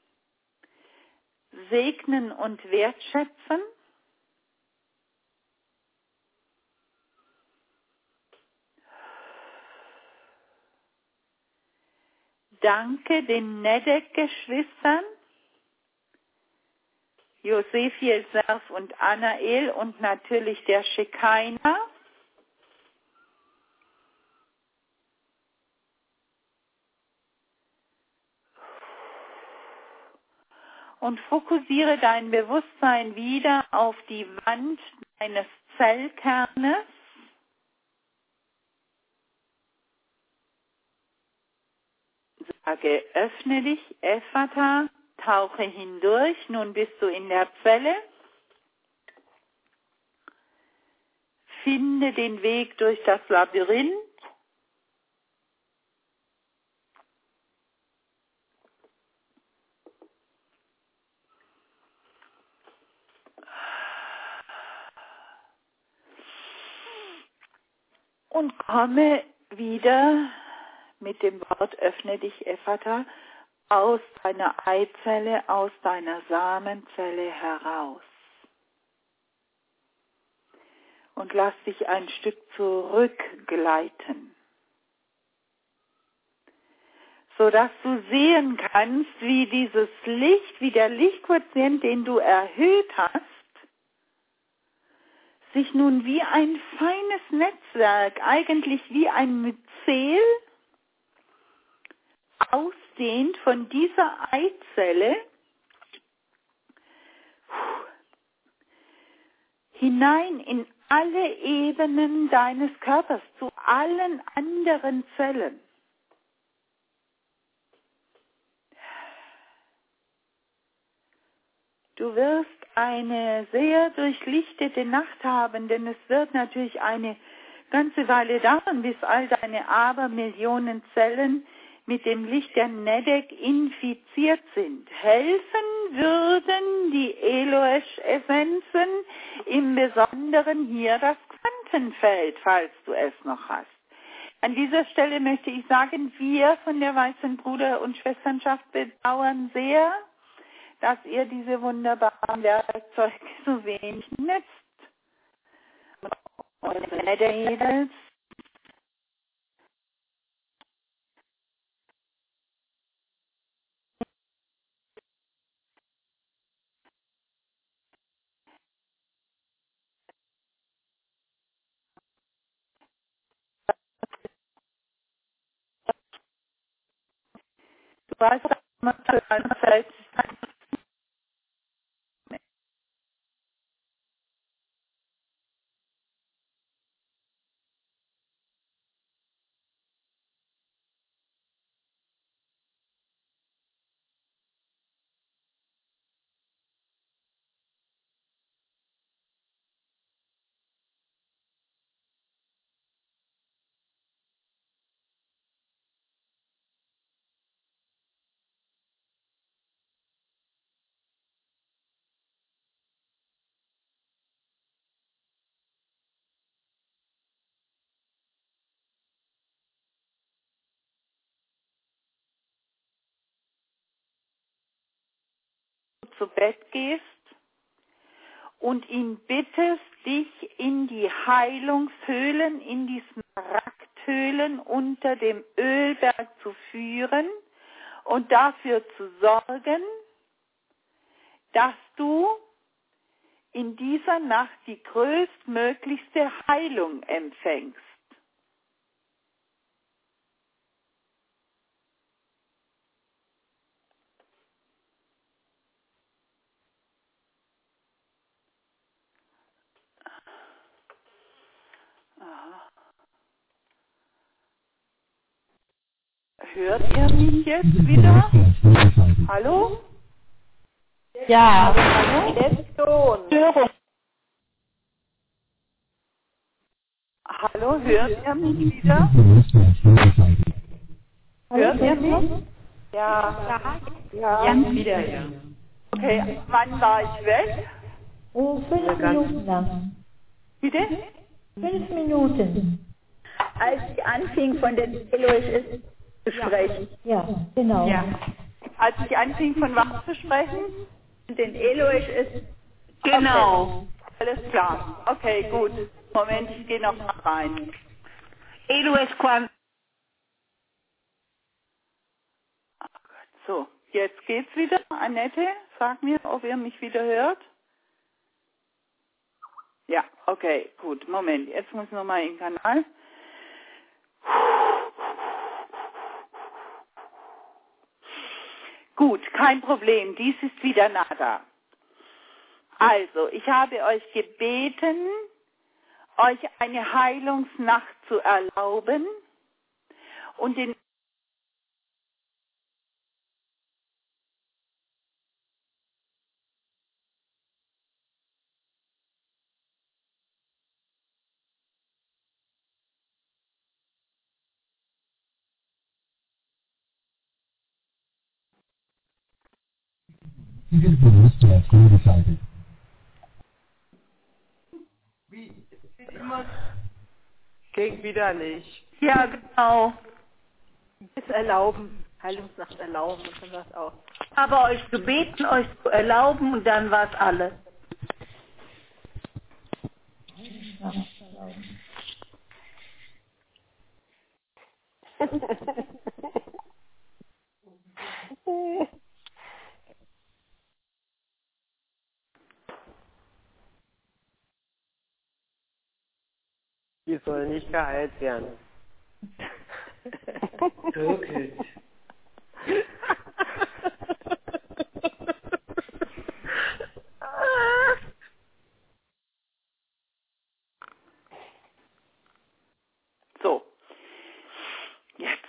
segnen und wertschätzen. Danke den Nedek-Geschwistern, Josephiel, Serf und Anael und natürlich der Shekinah. Und fokussiere dein Bewusstsein wieder auf die Wand deines Zellkernes. Sage, öffne dich, Ephata, tauche hindurch, nun bist du in der Zelle. Finde den Weg durch das Labyrinth. Und komme wieder mit dem Wort öffne dich, Ephata, aus deiner Eizelle, aus deiner Samenzelle heraus. Und lass dich ein Stück zurückgleiten, sodass du sehen kannst, wie dieses Licht, wie der Lichtquotient, den du erhöht hast, sich nun wie ein feines Netzwerk, eigentlich wie ein Myzel, ausdehnt von dieser Eizelle hinein in alle Ebenen deines Körpers, zu allen anderen Zellen. Du wirst eine sehr durchlichtete Nacht haben, denn es wird natürlich eine ganze Weile dauern, bis all deine Abermillionen Zellen mit dem Licht der Nedek infiziert sind. Helfen würden die Eloesh-Essenzen, im Besonderen hier das Quantenfeld, falls du es noch hast. An dieser Stelle möchte ich sagen, wir von der Weißen Bruder- und Schwesternschaft bedauern sehr, dass ihr diese wunderbaren Werkzeuge so wenig nützt. Und Netherhedels, du weißt, man Zeit, zu Bett gehst und ihn bittest, dich in die Heilungshöhlen, in die Smaragdhöhlen unter dem Ölberg zu führen und dafür zu sorgen, dass du in dieser Nacht die größtmöglichste Heilung empfängst. Aha. Hört ihr mich jetzt wieder? Hallo? Ja. Hallo? Jetzt schon. Störung. Hallo, hört ihr mich wieder? Hört ihr mich? Ja. Ja. Jetzt wieder, ja. Okay, wann war ich weg? Oh, fünf Minuten lang. Bitte? Fünf Minuten. Als sie anfing, von den Eloish zu sprechen. Ja, genau. Ja. Als ich anfing, von was zu sprechen? Den Eloish ist. Genau. Alles klar. Okay, gut. Moment, ich gehe noch mal rein. Eloish kam. So, jetzt geht's wieder. Annette, sag mir, ob ihr mich wieder hört. Ja, okay, gut. Moment, jetzt muss ich nochmal in den Kanal. Gut, kein Problem. Dies ist wieder nada. Also, ich habe euch gebeten, euch eine Heilungsnacht zu erlauben und den Ging wieder nicht. ja, genau. Es erlauben. Heilungsnacht erlauben und dann war es auch. habe euch gebeten, euch zu erlauben und dann war es alles. Die soll nicht geheilt werden. Wirklich. So, jetzt.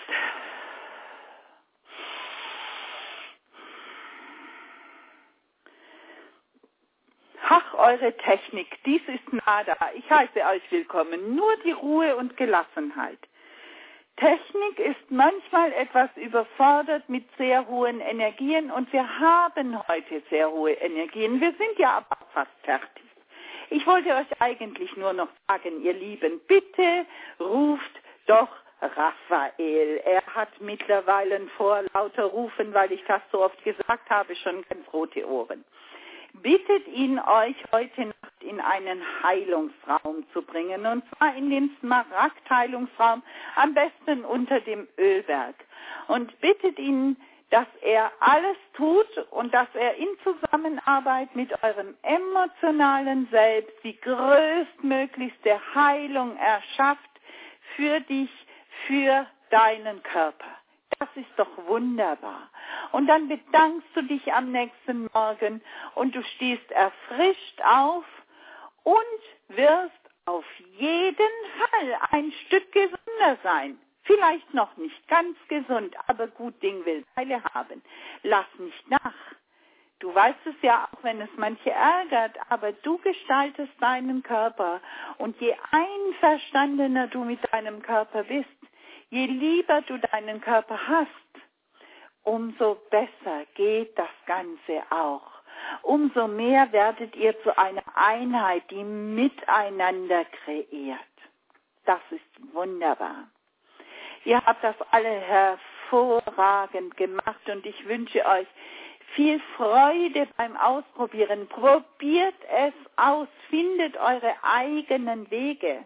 Ach, eure Technik, dies ist nada. Ich heiße euch willkommen. Nur die Ruhe und Gelassenheit. Technik ist manchmal etwas überfordert mit sehr hohen Energien und wir haben heute sehr hohe Energien. Wir sind ja aber fast fertig. Ich wollte euch eigentlich nur noch sagen, ihr Lieben, bitte ruft doch Raphael. Er hat mittlerweile vor lauter Rufen, weil ich das so oft gesagt habe, schon ganz rote Ohren. Bittet ihn, euch heute Nacht in einen Heilungsraum zu bringen, und zwar in den Smaragd-Heilungsraum, am besten unter dem Ölberg. Und bittet ihn, dass er alles tut und dass er in Zusammenarbeit mit eurem emotionalen Selbst die größtmöglichste Heilung erschafft für dich, für deinen Körper. Das ist doch wunderbar. Und dann bedankst du dich am nächsten Morgen und du stehst erfrischt auf und wirst auf jeden Fall ein Stück gesünder sein. Vielleicht noch nicht ganz gesund, aber gut Ding will Weile haben. Lass nicht nach. Du weißt es ja auch, wenn es manche ärgert, aber du gestaltest deinen Körper. Und je einverstandener du mit deinem Körper bist, je lieber du deinen Körper hast, umso besser geht das Ganze auch. Umso mehr werdet ihr zu einer Einheit, die miteinander kreiert. Das ist wunderbar. Ihr habt das alle hervorragend gemacht und ich wünsche euch viel Freude beim Ausprobieren. Probiert es aus, findet eure eigenen Wege.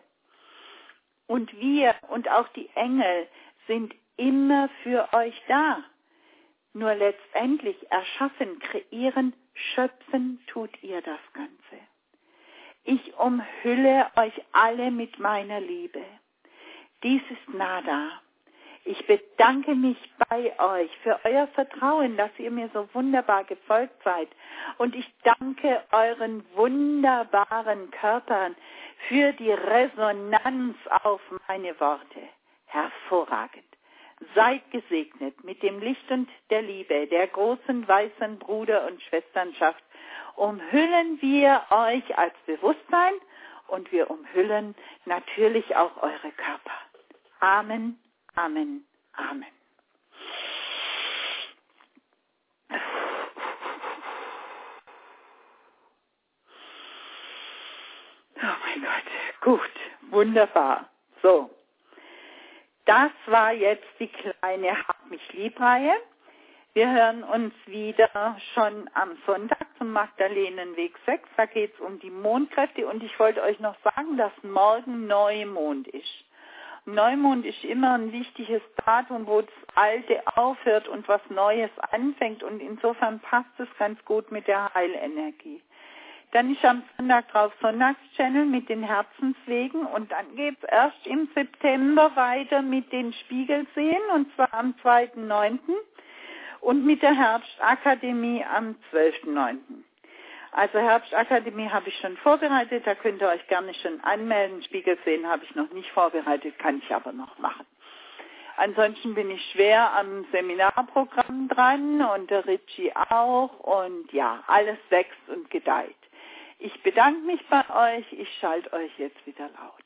Und wir und auch die Engel sind immer für euch da. Nur letztendlich erschaffen, kreieren, schöpfen tut ihr das Ganze. Ich umhülle euch alle mit meiner Liebe. Dies ist Nada. Ich bedanke mich bei euch für euer Vertrauen, dass ihr mir so wunderbar gefolgt seid. Und ich danke euren wunderbaren Körpern für die Resonanz auf meine Worte. Hervorragend. Seid gesegnet mit dem Licht und der Liebe, der großen weißen Bruder- und Schwesternschaft. Umhüllen wir euch als Bewusstsein und wir umhüllen natürlich auch eure Körper. Amen, Amen, Amen. Oh mein Gott, gut, wunderbar. So, das war jetzt die kleine Hab mich lieb-Reihe. Wir hören uns wieder schon am Sonntag zum Magdalenenweg sechs. Da geht es um die Mondkräfte und ich wollte euch noch sagen, dass morgen Neumond ist. Neumond ist immer ein wichtiges Datum, wo das Alte aufhört und was Neues anfängt und insofern passt es ganz gut mit der Heilenergie. Dann ist am Sonntag drauf Sonntagschannel mit den Herzenswegen und dann geht es erst im September weiter mit den Spiegelseen und zwar am zweiten neunten und mit der Herbstakademie am zwölften neunten Also Herbstakademie habe ich schon vorbereitet, da könnt ihr euch gerne schon anmelden. Spiegelsehen habe ich noch nicht vorbereitet, kann ich aber noch machen. Ansonsten bin ich schwer am Seminarprogramm dran und der Ritchie auch und ja, alles wächst und gedeiht. Ich bedanke mich bei euch, ich schalte euch jetzt wieder laut.